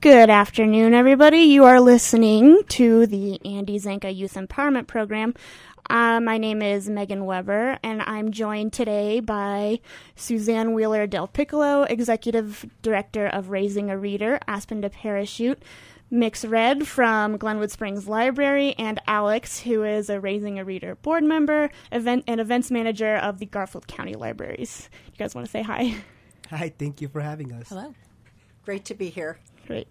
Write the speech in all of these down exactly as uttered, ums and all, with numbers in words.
Good afternoon, everybody. You are listening to the Andy Zanka Youth Empowerment Program. Uh, my name is Megan Weber, and I'm joined today by Suzanne Wheeler Del Piccolo, Executive Director of Raising a Reader, Aspen to Parachute, Mix Red from Glenwood Springs Library, and Alex, who is a Raising a Reader board member event and events manager of the Garfield County Libraries. You guys want to say hi? Hi, thank you for having us. Hello. Great to be here. Great.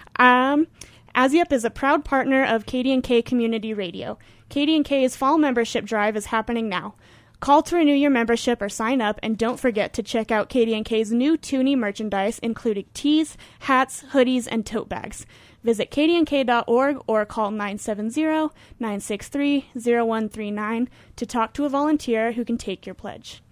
Um, ASIEP is a proud partner of K D and K Community Radio. K D and K's fall membership drive is happening now. Call to renew your membership or sign up, and don't forget to check out K D and K's new Toonie merchandise, including tees, hats, hoodies, and tote bags. Visit k d n k dot org or call nine seven zero, nine six three, zero one three nine to talk to a volunteer who can take your pledge.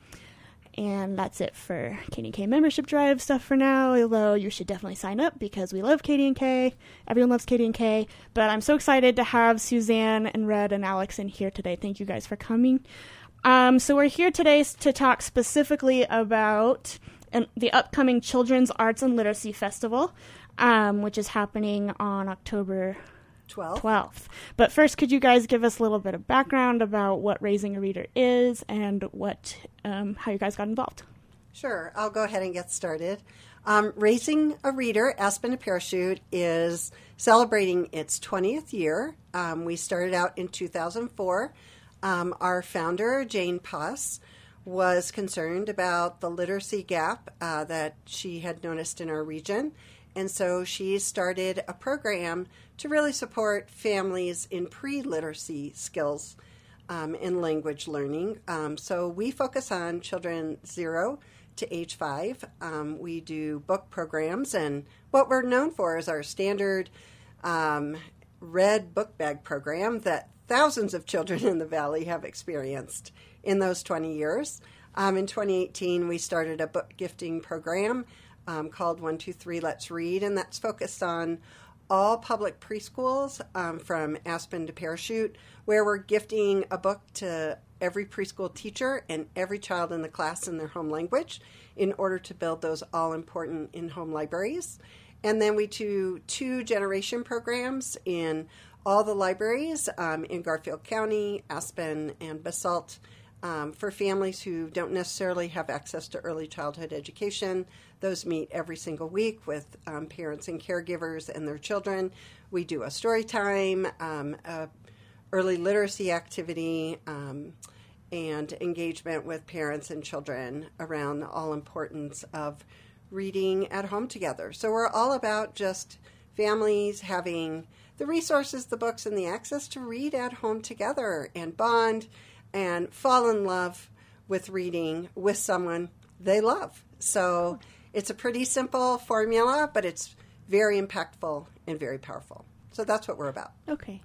And that's it for K D and K membership drive stuff for now, although you should definitely sign up because we love K D and K. Everyone loves K D and K. But I'm so excited to have Suzanne and Red and Alex in here today. Thank you guys for coming. Um, so we're here today to talk specifically about an, the upcoming Children's Arts and Literacy Festival, um, which is happening on October twelfth. But first, could you guys give us a little bit of background about what Raising a Reader is and what um, how you guys got involved? Sure. I'll go ahead and get started. Um, Raising a Reader, Aspen to Parachute, is celebrating its twentieth year. Um, we started out in two thousand four. Um, our founder, Jane Puss, was concerned about the literacy gap uh, that she had noticed in our region. And so she started a program to really support families in pre-literacy skills um, in language learning. Um, so we focus on children zero to age five. Um, we do book programs, and what we're known for is our standard um, red book bag program that thousands of children in the Valley have experienced in those twenty years. Um, in twenty eighteen, we started a book gifting program Um, called one two three Let's Read, and that's focused on all public preschools um, from Aspen to Parachute, where we're gifting a book to every preschool teacher and every child in the class in their home language in order to build those all-important in-home libraries. And then we do two generation programs in all the libraries um, in Garfield County, Aspen, and Basalt, Um, for families who don't necessarily have access to early childhood education. Those meet every single week with um, parents and caregivers and their children. We do a story time, um, a early literacy activity, um, and engagement with parents and children around the all importance of reading at home together. So we're all about just families having the resources, the books, and the access to read at home together and bond and fall in love with reading with someone they love. So it's a pretty simple formula, but it's very impactful and very powerful. So that's what we're about. Okay.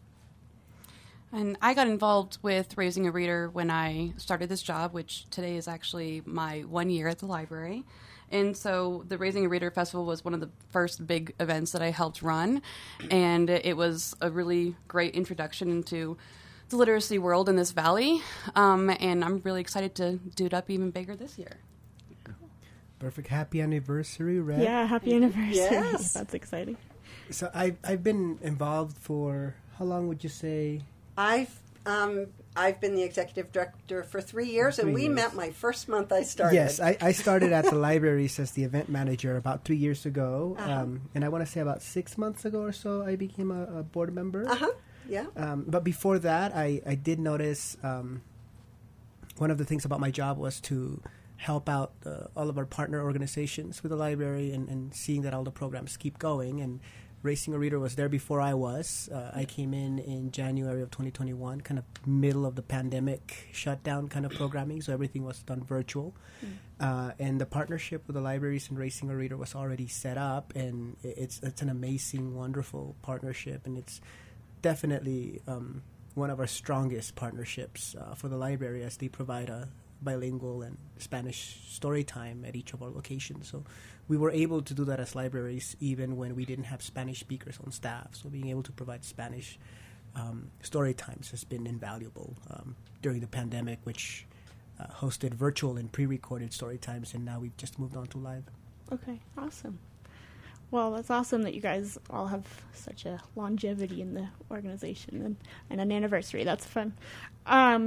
And I got involved with Raising a Reader when I started this job, which today is actually my one year at the library. And so the Raising a Reader Festival was one of the first big events that I helped run. And it was a really great introduction into the literacy world in this valley, um, and I'm really excited to do it up even bigger this year. Perfect. Happy anniversary, Red. Yeah, happy anniversary. Yes. That's exciting. So I've, I've been involved for, how long would you say? I've um, I've been the executive director for three years, Three and we years. met my first month I started. Yes, I, I started at the libraries as the event manager about three years ago. Uh-huh. Um, and I want to say about six months ago or so, I became a, a board member. Uh-huh, yeah. Um, but before that, I, I did notice um, one of the things about my job was to help out uh, all of our partner organizations with the library and, and seeing that all the programs keep going. And Raising a Reader was there before I was. Uh, I came in in January of twenty twenty-one, kind of middle of the pandemic shutdown kind of programming, so everything was done virtual. Mm. Uh, and the partnership with the libraries and Raising a Reader was already set up, and it's it's an amazing, wonderful partnership, and it's definitely um, one of our strongest partnerships uh, for the library, as they provide a bilingual and Spanish story time at each of our locations. So we were able to do that as libraries even when we didn't have Spanish speakers on staff. So being able to provide Spanish um, story times has been invaluable um, during the pandemic, which uh, hosted virtual and pre-recorded story times, and now we've just moved on to live. Okay, awesome. Well, that's awesome that you guys all have such a longevity in the organization and, and an anniversary. That's fun. Um,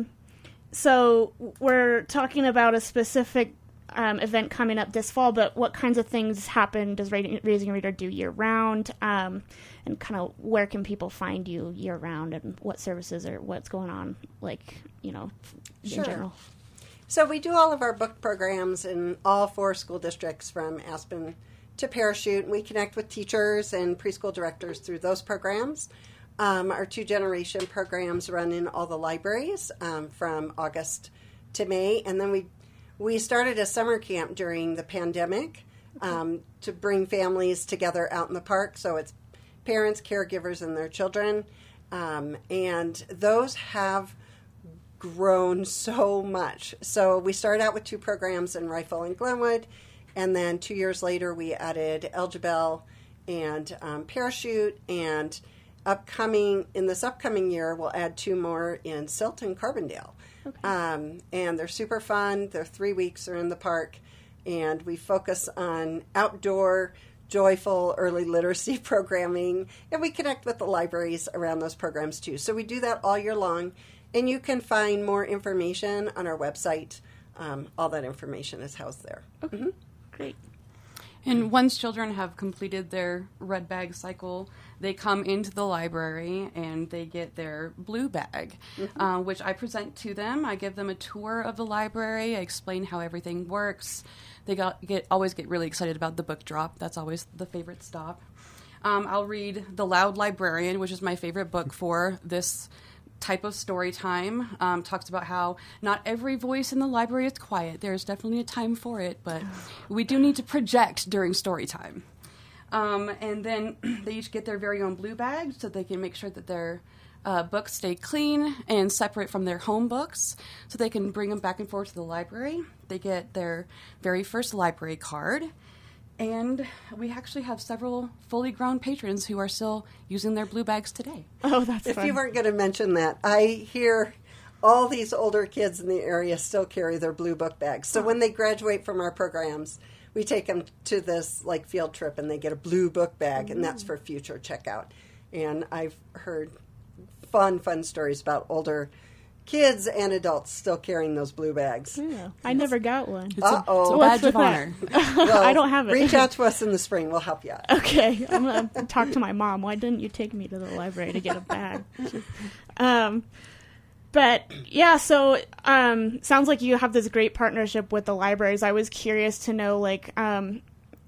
so we're talking about a specific um, event coming up this fall, but what kinds of things happen does Raising a Reader do year-round? Um, and kind of where can people find you year-round, and what services or what's going on, like, you know, in Sure. general? So we do all of our book programs in all four school districts from Aspen to Parachute. We connect with teachers and preschool directors through those programs. Um, our two-generation programs run in all the libraries um, from August to May. And then we we started a summer camp during the pandemic um, to bring families together out in the park. So it's parents, caregivers, and their children. Um, and those have grown so much. So we started out with two programs in Rifle and Glenwood. And then two years later, we added Elgibel and um, Parachute. And upcoming in this upcoming year, we'll add two more in Silt and Carbondale. Okay. Um, and they're super fun. They're three weeks. They're in the park. And we focus on outdoor, joyful early literacy programming. And we connect with the libraries around those programs, too. So we do that all year long. And you can find more information on our website. Um, all that information is housed there. Okay. Mm-hmm. Great. And once children have completed their red bag cycle, they come into the library and they get their blue bag, mm-hmm. uh, which I present to them. I give them a tour of the library. I explain how everything works. They got, get always get really excited about the book drop. That's always the favorite stop. Um, I'll read The Loud Librarian, which is my favorite book for this type of story time. Um, talks about how not every voice in the library is quiet. There's definitely a time for it, but we do need to project during story time. Um, and then they each get their very own blue bag so they can make sure that their uh, books stay clean and separate from their home books so they can bring them back and forth to the library. They get their very first library card. And we actually have several fully grown patrons who are still using their blue bags today. Oh, that's If fun. you weren't going to mention that, I hear all these older kids in the area still carry their blue book bags. So when they graduate from our programs, we take them to this like field trip and they get a blue book bag, and that's for future checkout. And I've heard fun, fun stories about older kids and adults still carrying those blue bags. Yeah, I never got one. It's a, it's a Uh-oh. What's badge of with honor. Well, I don't have it. Reach out to us in the spring. We'll help you out. Okay, I'm gonna talk to my mom. Why didn't you take me to the library to get a bag? um, but yeah, so um, sounds like you have this great partnership with the libraries. I was curious to know, like, um,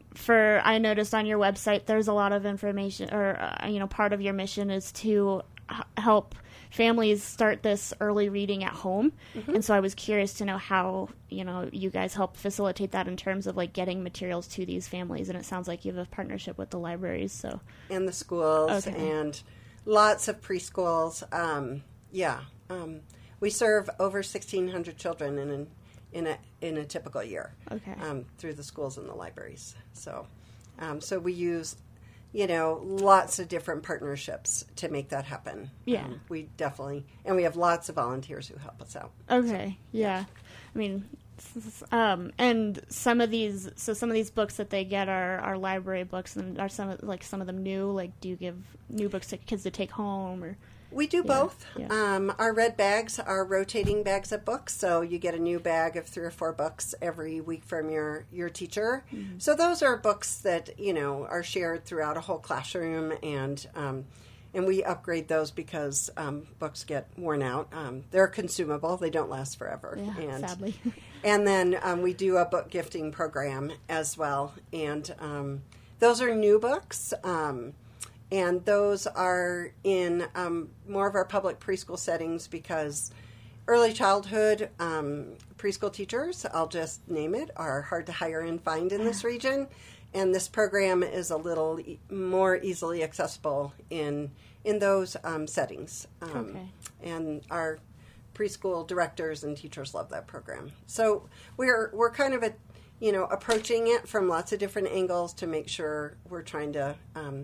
for I noticed on your website there's a lot of information, or uh, you know, part of your mission is to h- help families start this early reading at home. Mm-hmm. And so I was curious to know how, you know, you guys help facilitate that in terms of like getting materials to these families. And it sounds like you have a partnership with the libraries. So And the schools Okay. and lots of preschools. Um, yeah. Um, we serve over sixteen hundred children in an, in a in a typical year. Okay. Um, through the schools and the libraries. So um, so we use you know, lots of different partnerships to make that happen. Yeah. Um, we definitely, and we have lots of volunteers who help us out. Okay. Yeah. I mean, s- s- um, and some of these, so some of these books that they get are, are library books, and are some of, like some of them new? Like, do you give new books to kids to take home, or? We do Yeah, both. yeah. Um, our red bags are rotating bags of books, so you get a new bag of three or four books every week from your, your teacher. Mm-hmm. So those are books that, you know, are shared throughout a whole classroom, and um, and we upgrade those because um, books get worn out. Um, they're consumable. They don't last forever. Yeah, and, sadly. And then um, we do a book gifting program as well, and um, those are new books. Um And those are in um, more of our public preschool settings because early childhood um, preschool teachers, I'll just name it, are hard to hire and find in this region. And this program is a little e- more easily accessible in in those um, settings. Um, Okay. And our preschool directors and teachers love that program. So we're we're kind of a, you know approaching it from lots of different angles to make sure we're trying to Um,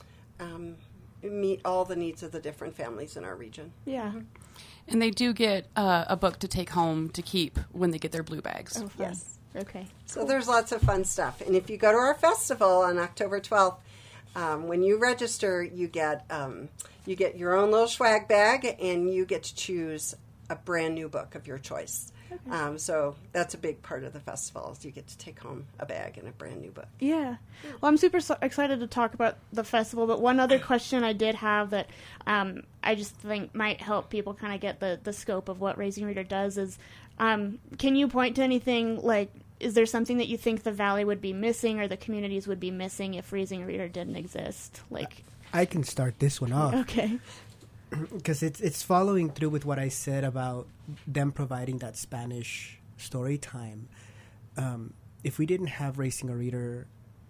Um, meet all the needs of the different families in our region. Yeah. And they do get uh, a book to take home to keep when they get their blue bags. Oh, fun. Yes. Okay. So cool. there's lots of fun stuff. And if you go to our festival on October twelfth, um, when you register, you get um, you get your own little swag bag, and you get to choose a brand new book of your choice. Okay. Um, so that's a big part of the festival, is you get to take home a bag and a brand new book. Yeah. Well, I'm super so excited to talk about the festival, but one other question I did have that um, I just think might help people kind of get the, the scope of what Raising a Reader does is, um, can you point to anything, like, is there something that you think the Valley would be missing or the communities would be missing if Raising a Reader didn't exist? Like, I can start this one off. Okay. Because it's it's following through with what I said about them providing that Spanish story time. Um, if we didn't have Raising a Reader,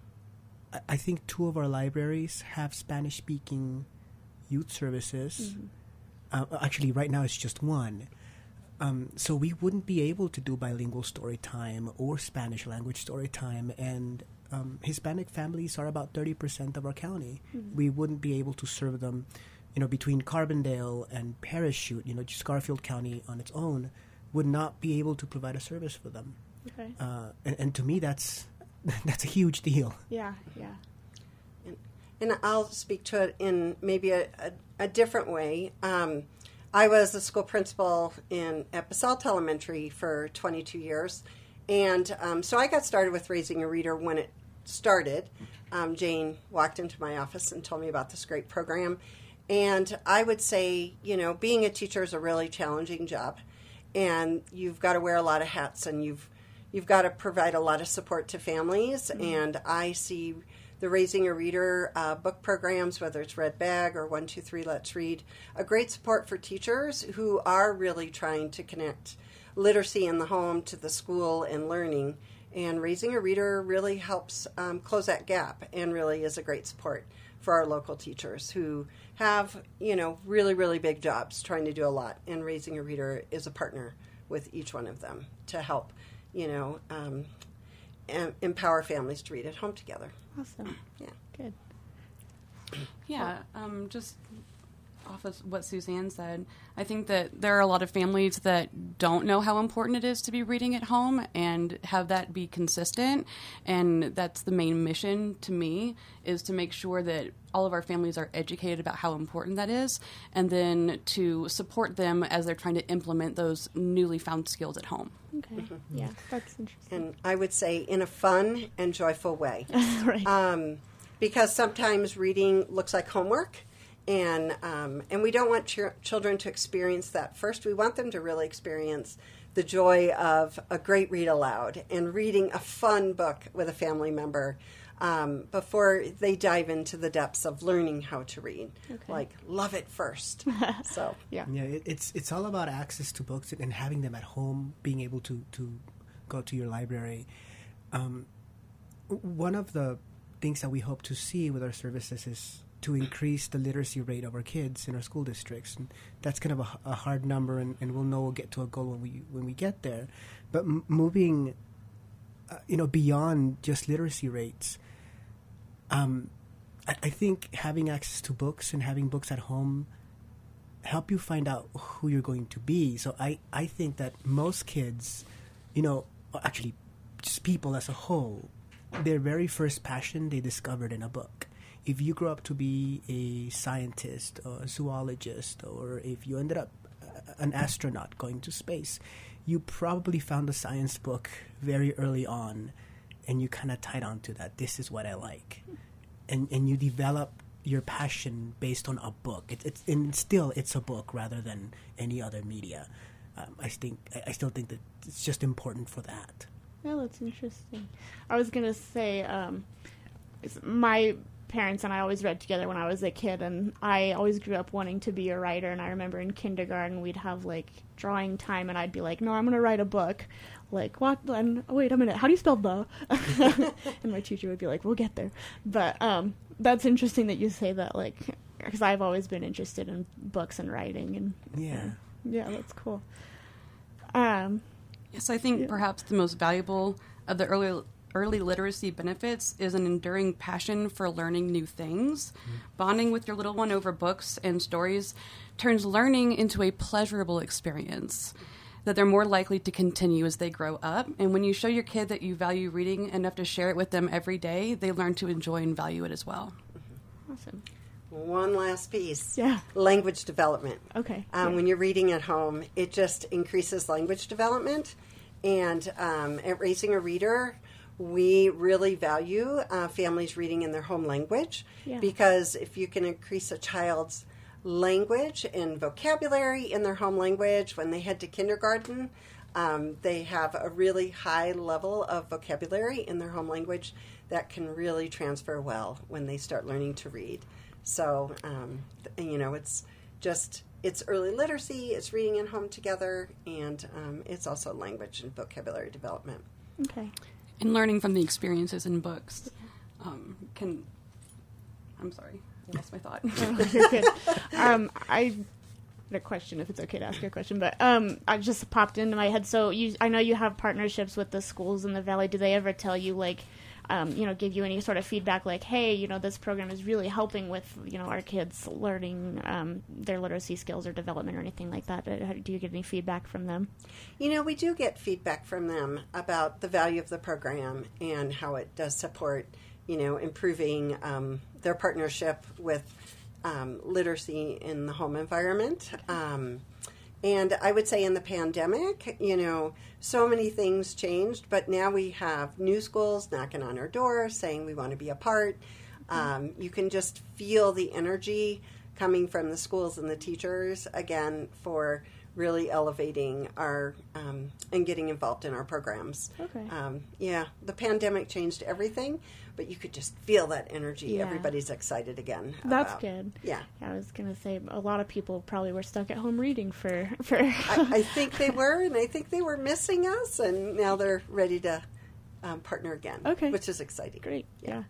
I, I think two of our libraries have Spanish-speaking youth services. Mm-hmm. Uh, actually, right now it's just one. Um, so we wouldn't be able to do bilingual story time or Spanish language story time, and um, Hispanic families are about thirty percent of our county. Mm-hmm. We wouldn't be able to serve them. You know, between Carbondale and Parachute, you know, just Garfield County on its own would not be able to provide a service for them. Okay. Uh, and, and to me, that's that's a huge deal. Yeah, yeah. And, and I'll speak to it in maybe a, a, a different way. Um, I was a school principal in at Basalt Elementary for twenty-two years. And um, so I got started with Raising a Reader when it started. Um, Jane walked into my office and told me about this great program. And I would say, you know, being a teacher is a really challenging job, and you've got to wear a lot of hats, and you've you've got to provide a lot of support to families. Mm-hmm. And I see the Raising a Reader uh, book programs, whether it's Red Bag or one two three Let's Read, a great support for teachers who are really trying to connect literacy in the home to the school and learning. And Raising a Reader really helps um, close that gap, and really is a great support for our local teachers who have, you know, really, really big jobs trying to do a lot. And Raising a Reader is a partner with each one of them to help, you know, um, em- empower families to read at home together. Awesome. Yeah. Good. Yeah, um, just off of what Suzanne said, I think that there are a lot of families that don't know how important it is to be reading at home and have that be consistent. And that's the main mission to me, is to make sure that all of our families are educated about how important that is, and then to support them as they're trying to implement those newly found skills at home. Okay. Mm-hmm. Yeah, that's interesting. And I would say in a fun and joyful way. Right. Um, because sometimes reading looks like homework. And um, and we don't want ch- children to experience that first. We want them to really experience the joy of a great read aloud and reading a fun book with a family member um, before they dive into the depths of learning how to read. Okay. Like, love it first. So yeah, yeah. It, it's it's all about access to books and having them at home, being able to to go to your library. Um, one of the things that we hope to see with our services is to increase the literacy rate of our kids in our school districts. And that's kind of a, a hard number, and, and we'll know we'll get to a goal when we when we get there. But m- moving, uh, you know, beyond just literacy rates, um, I, I think having access to books and having books at home help you find out who you're going to be. So I, I think that most kids, you know, actually just people as a whole, their very first passion they discovered in a book. If you grow up to be a scientist or a zoologist, or if you ended up an astronaut going to space, you probably found a science book very early on, and you kind of tied on to that. This is what I like. And and you develop your passion based on a book. It, it's and still it's a book rather than any other media. Um, I think I, I still think that it's just important for that. Yeah, that's interesting. I was gonna say, um, my parents and I always read together when I was a kid, and I always grew up wanting to be a writer. And I remember in kindergarten we'd have like drawing time, and I'd be like, "No, I'm going to write a book." Like, what? And oh, wait a minute, how do you spell the? And my teacher would be like, "We'll get there." But um, that's interesting that you say that, like, because I've always been interested in books and writing, and yeah, yeah, that's cool. Um, yes, I think yeah. perhaps the most valuable of the early. Early literacy benefits is an enduring passion for learning new things. Mm-hmm. Bonding with your little one over books and stories turns learning into a pleasurable experience. that they're more likely to continue as they grow up. And when you show your kid that you value reading enough to share it with them every day, they learn to enjoy and value it as well. Awesome. One last piece. Yeah. Language development. Okay. Um, yeah. When you're reading at home, it just increases language development. And um, at Raising a Reader, we really value uh, families reading in their home language Yeah. because if you can increase a child's language and vocabulary in their home language when they head to kindergarten, um, they have a really high level of vocabulary in their home language that can really transfer well when they start learning to read. So, um, th- you know, it's just, it's early literacy, it's reading at home together, and um, it's also language and vocabulary development. Okay. And learning from the experiences in books um, can, I'm sorry, I lost my thought. Oh, you're good. Um, I had a question, if it's okay to ask you a question, but um, I just popped into my head. So you, I know you have partnerships with the schools in the Valley. Do they ever tell you, like, um, you know, give you any sort of feedback, like, hey, you know, this program is really helping with, you know, our kids learning um, their literacy skills or development or anything like that? Do you get any feedback from them? You know, we do get feedback from them about the value of the program and how it does support, you know, improving um, their partnership with um, literacy in the home environment. Um, and I would say in the pandemic, you know, so many things changed, but now we have new schools knocking on our door saying we want to be a part. Um, you can just feel the energy coming from the schools and the teachers, again, for really elevating our um, and getting involved in our programs. Okay. Um, yeah, the pandemic changed everything, but you could just feel that energy. Yeah. Everybody's excited again. That's about, good. Yeah. yeah. I was going to say a lot of people probably were stuck at home reading for... for I, I think they were, and I think they were missing us, and now they're ready to um, partner again, Okay. which is exciting. Great, yeah.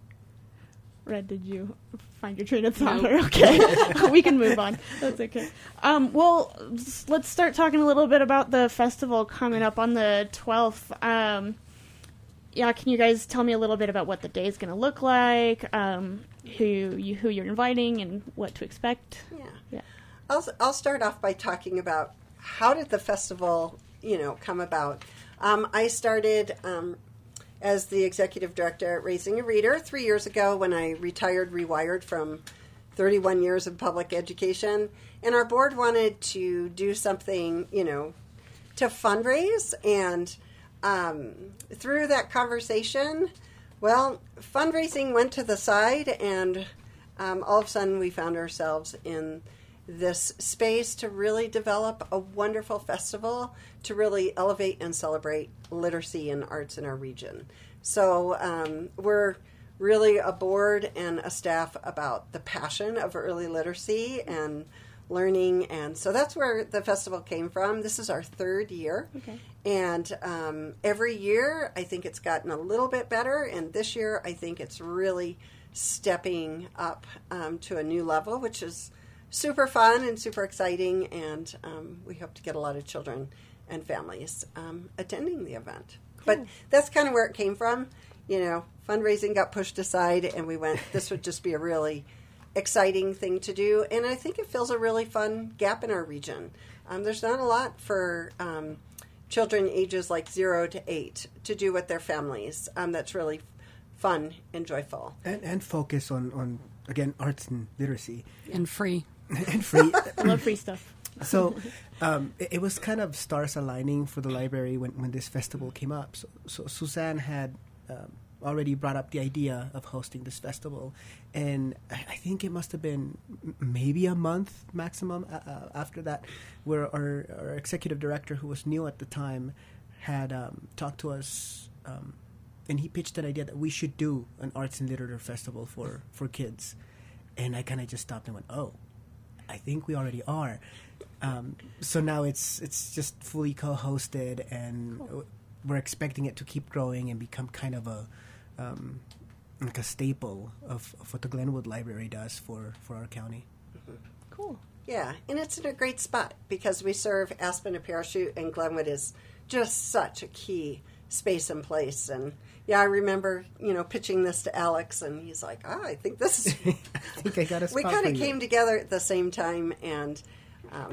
Red, did you find your train of thought? No. Or okay, we can move on. That's okay. Um, well, s- let's start talking a little bit about the festival coming up on the twelfth. Um, yeah, can you guys tell me a little bit about what the day is going to look like, um, who you who you're inviting, and what to expect? Yeah. Yeah. I'll, I'll start off by talking about how did the festival, you know, come about. Um, I started um, as the executive director at Raising a Reader three years ago when I retired, rewired from thirty-one years of public education. And our board wanted to do something, you know, to fundraise. And um, through that conversation, well, fundraising went to the side, and um, all of a sudden we found ourselves in this space to really develop a wonderful festival to really elevate and celebrate literacy and arts in our region. So um, we're really a board and a staff about the passion of early literacy and learning, and so that's where the festival came from. This is our third year, Okay. and um, every year I think it's gotten a little bit better, and this year I think it's really stepping up um, to a new level, which is super fun and super exciting, and um, we hope to get a lot of children and families um, attending the event. But that's kind of where it came from. You know, fundraising got pushed aside, and we went, this would just be a really exciting thing to do, and I think it fills a really fun gap in our region. Um, there's not a lot for um, children ages like zero to eight to do with their families. Um, that's really fun and joyful. And, and focus on, on, again, arts and literacy. And free. And free. I love free stuff. So um, it, it was kind of stars aligning for the library when, when this festival came up. So, so Suzanne had um, already brought up the idea of hosting this festival, and I, I think it must have been m- maybe a month maximum uh, uh, after that, where our, our executive director, who was new at the time, had um, talked to us, um, and he pitched an idea that we should do an arts and literature festival for, for kids. And I kind of just stopped and went, oh, I think we already are. Um, so now it's it's just fully co-hosted, and Cool. we're expecting it to keep growing and become kind of a um, like a staple of, of what the Glenwood Library does for, for our county. Cool. Yeah, and it's in a great spot because we serve Aspen and Parachute, and Glenwood is just such a key space and place. And yeah, I remember, you know, pitching this to Alex, and he's like, "Oh, I think this is." I think I got a spot we kind for of you. came together at the same time, and um,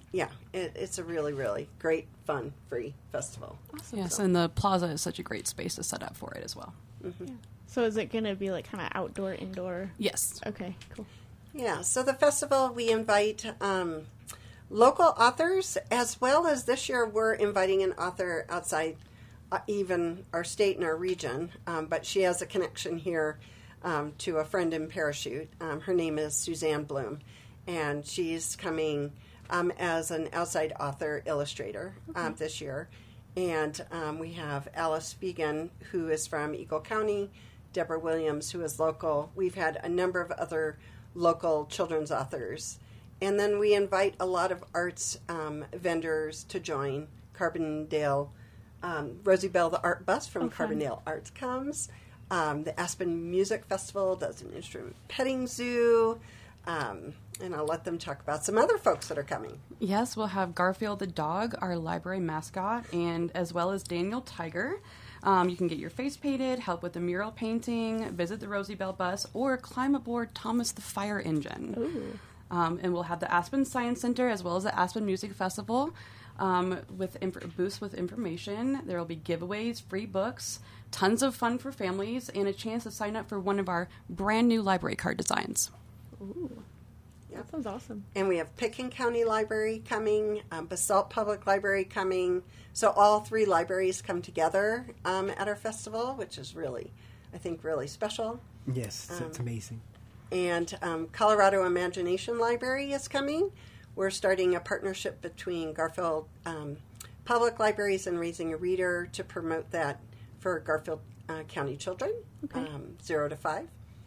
yeah, it, it's a really, really great, fun, free festival. Awesome. Yes, and the plaza is such a great space to set up for it as well. Mm-hmm. Yeah. So is it going to be like kind of outdoor, indoor? Yes. Okay, cool. Yeah, so the festival, we invite um, local authors, as well as this year we're inviting an author outside uh, even our state and our region, um, but she has a connection here um, to a friend in Parachute. Um, her name is Suzanne Bloom, and she's coming um, as an outside author illustrator um, Okay. this year. And um, we have Alice Fegan, who is from Eagle County, Deborah Williams, who is local. We've had a number of other local children's authors. And then we invite a lot of arts um, vendors to join. Carbondale, um, Rosie Bell, the art bus from Oh, fun. Carbondale Arts comes. Um, the Aspen Music Festival does an instrument petting zoo. Um, and I'll let them talk about some other folks that are coming. Yes, we'll have Garfield the dog, our library mascot, and as well as Daniel Tiger. Um, you can get your face painted, help with the mural painting, visit the Rosie Bell bus, or climb aboard Thomas the Fire Engine. Ooh. Um, and we'll have the Aspen Science Center as well as the Aspen Music Festival um, with inf- booths with information. There will be giveaways, free books, tons of fun for families, and a chance to sign up for one of our brand new library card designs. Ooh. Yep. That sounds awesome. And we have Pitkin County Library coming, um, Basalt Public Library coming. So all three libraries come together um, at our festival, which is really, I think, really special. Yes, it's, it's Um, amazing. And um, Colorado Imagination Library is coming. We're starting a partnership between Garfield um, Public Libraries and Raising a Reader to promote that for Garfield uh, County children, Okay. um, zero to five.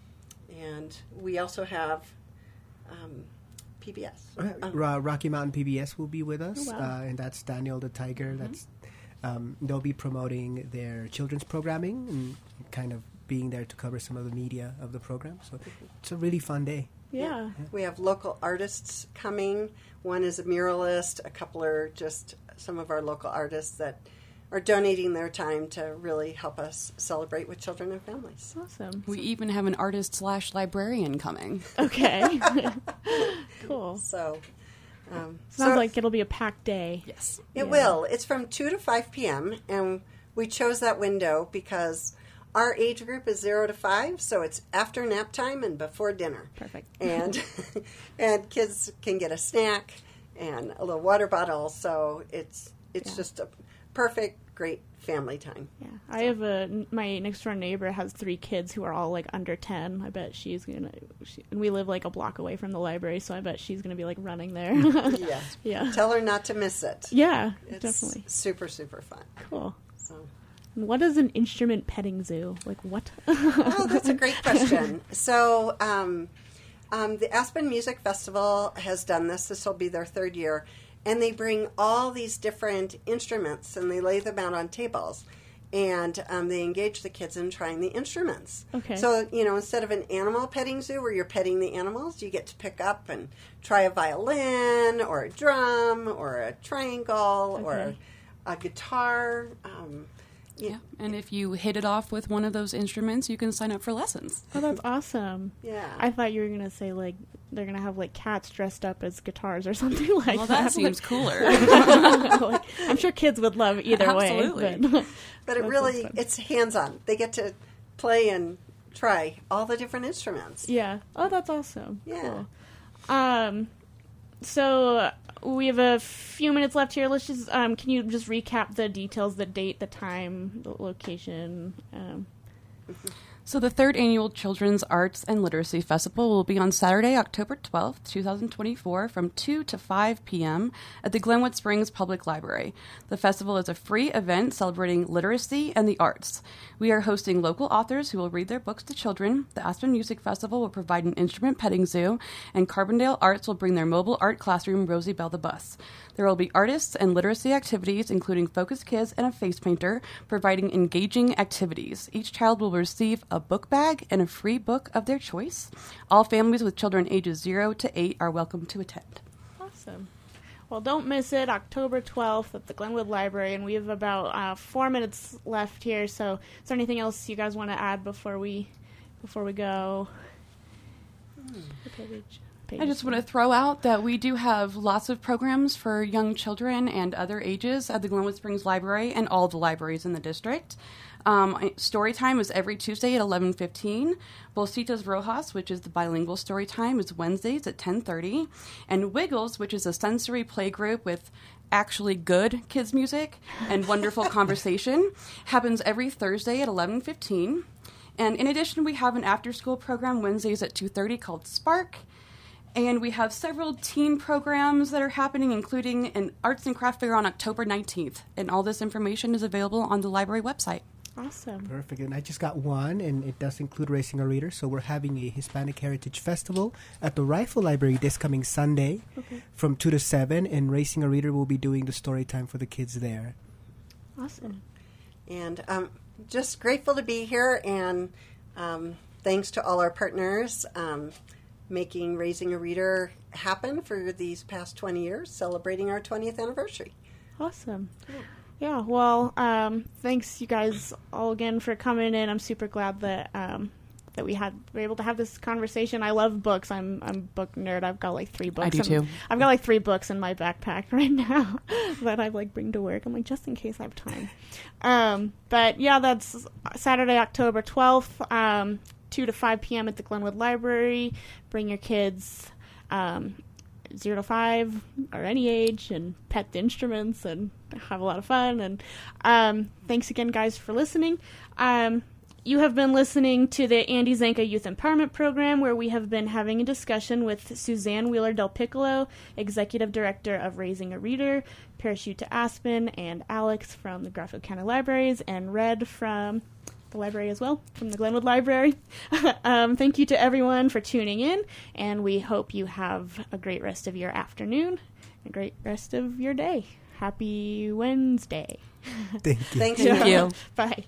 And we also have um, P B S. Uh, Ro- Rocky Mountain P B S will be with us, Oh, wow. uh, and that's Daniel the Tiger. That's um, they'll be promoting their children's programming and kind of being there to cover some of the media of the program. So it's a really fun day. Yeah. We have local artists coming. One is a muralist. A couple are just some of our local artists that are donating their time to really help us celebrate with children and families. Awesome. We even have an artist slash librarian coming. Okay. Cool. So, um, Sounds so like it'll be a packed day. Yes. it yeah. will. It's from two to five p.m., and we chose that window because our age group is zero to five, so it's after nap time and before dinner. Perfect. And and kids can get a snack and a little water bottle, so it's it's Yeah. just a perfect, great family time. Yeah, I have a my next door neighbor has three kids who are all like under ten. I bet she's gonna. She, and we live like a block away from the library, so I bet she's gonna be like running there. Yeah. Yeah. Tell her not to miss it. Yeah, It's definitely. super, super fun. Cool. So, And what is an instrument petting zoo? Like what? oh, that's a great question. So, um, um, the Aspen Music Festival has done this. This will be their third year. And they bring all these different instruments and they lay them out on tables. And um, they engage the kids in trying the instruments. Okay. So, you know, instead of an animal petting zoo where you're petting the animals, you get to pick up and try a violin or a drum or a triangle or Okay. a guitar. Um, Yeah. And if you hit it off with one of those instruments, you can sign up for lessons. Oh, that's awesome. yeah. I thought you were gonna say like they're gonna have like cats dressed up as guitars or something like Well, that. that seems cooler. Like, I'm sure kids would love either Absolutely. way. But But it That really, sounds fun. it's hands-on. They get to play and try all the different instruments. yeah. Oh, that's awesome. Yeah. Cool. Um, so we have a few minutes left here. Let's just um, can you just recap the details, the date, the time, the location? Um, So the third annual Children's Arts and Literacy Festival will be on Saturday, October twelfth, twenty twenty-four from two to five p.m. at the Glenwood Springs Public Library. The festival is a free event celebrating literacy and the arts. We are hosting local authors who will read their books to children. The Aspen Music Festival will provide an instrument petting zoo, and Carbondale Arts will bring their mobile art classroom, Rosie Bell the Bus. There will be artists and literacy activities, including Focus Kids and a face painter, providing engaging activities. Each child will receive a book bag and a free book of their choice. All families with children ages zero to eight are welcome to attend. awesome. Well, don't miss it, October twelfth at the Glenwood Library, and we have about uh, four minutes left here. So, is there anything else you guys want to add before we before we go? Okay, Rach. I just want to throw out that we do have lots of programs for young children and other ages at the Glenwood Springs Library and all the libraries in the district. Um, story time is every Tuesday at eleven fifteen. Bolsitas Rojas, which is the bilingual story time, is Wednesdays at ten thirty. And Wiggles, which is a sensory play group with actually good kids music and wonderful conversation, happens every Thursday at eleven fifteen. And in addition, we have an after-school program Wednesdays at two thirty called Spark. And we have several teen programs that are happening, including an arts and craft fair on October nineteenth. And all this information is available on the library website. Awesome. Perfect. And I just got one, and it does include Raising a Reader. So we're having a Hispanic Heritage Festival at the Rifle Library this coming Sunday okay. from two to seven, and Raising a Reader will be doing the story time for the kids there. Awesome. And um, just grateful to be here, and um, thanks to all our partners um, making Raising a Reader happen for these past twenty years, celebrating our twentieth anniversary. Awesome. Yeah. Yeah, well, um, thanks you guys all again for coming in. I'm super glad that um, that we had were able to have this conversation. I love books. I'm I'm a book nerd. I've got like three books. I do too. I've got like three books in my backpack right now that I like bring to work. I'm like, just in case I have time. Um, but yeah, that's Saturday, October twelfth, um, two to five p.m. at the Glenwood Library. Bring your kids. Um, zero to five or any age, and pet the instruments and have a lot of fun. And um, thanks again, guys, for listening. Um, you have been listening to the Andy Zanka Youth Empowerment Program, where we have been having a discussion with Suzanne Wheeler Del Piccolo, Executive Director of Raising a Reader, Parachute to Aspen, and Alex from the Garfield County Libraries, and Red from the library as well, from the Glenwood Library. um, thank you to everyone for tuning in, and we hope you have a great rest of your afternoon, a great rest of your day. Happy Wednesday. Thank you. Thank you. Thank you. Bye.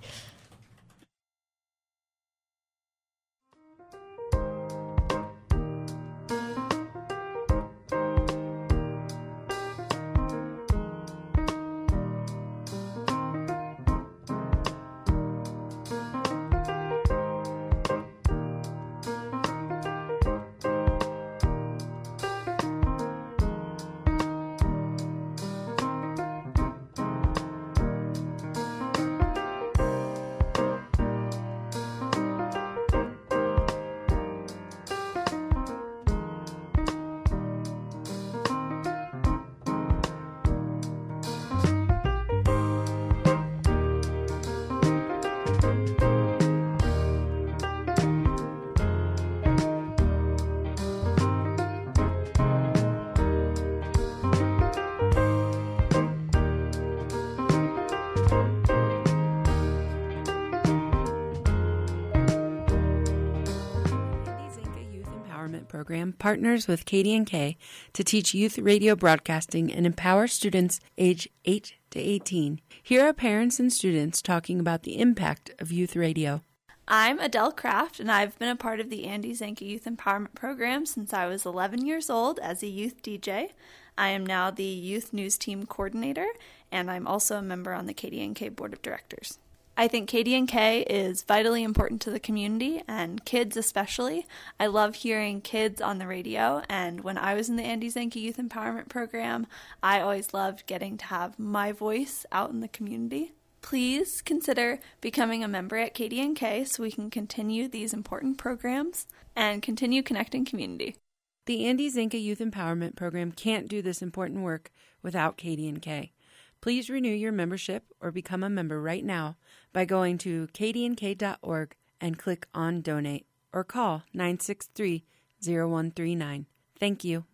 Program partners with K D N K to teach youth radio broadcasting and empower students age eight to eighteen. Here are parents and students talking about the impact of youth radio. I'm Adele Kraft, and I've been a part of the Andy Zanka Youth Empowerment Program since I was eleven years old as a youth D J. I am now the Youth News Team Coordinator, and I'm also a member on the K D N K Board of Directors. I think K D N K is vitally important to the community, and kids especially. I love hearing kids on the radio, and when I was in the Andy Zanka Youth Empowerment Program, I always loved getting to have my voice out in the community. Please consider becoming a member at K D N K so we can continue these important programs and continue connecting community. The Andy Zanka Youth Empowerment Program can't do this important work without K D N K. Please renew your membership or become a member right now by going to k d n k dot org and click on Donate, or call nine six three, zero one three nine. Thank you.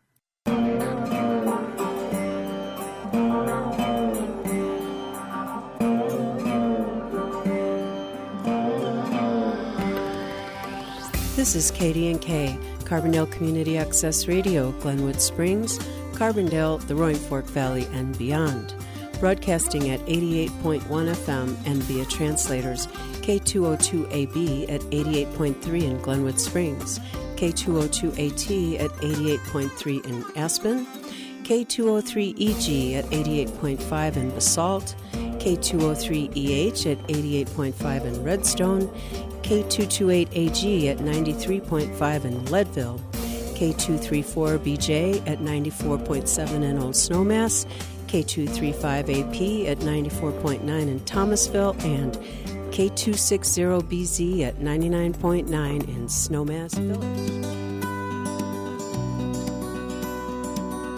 This is K D N K, Carbondale Community Access Radio, Glenwood Springs, Carbondale, the Roaring Fork Valley, and beyond. Broadcasting at eighty-eight point one F M and via translators, K two oh two A B at eighty-eight point three in Glenwood Springs, K two oh two A T at eighty-eight point three in Aspen, K two oh three E G at eighty-eight point five in Basalt, K two oh three E H at eighty-eight point five in Redstone, K two twenty-eight A G at ninety-three point five in Leadville, K K two thirty-four B J at ninety-four point seven in Old Snowmass, K two thirty-five A P at ninety-four point nine in Thomasville, and K two sixty B Z at ninety-nine point nine in Snowmass Village.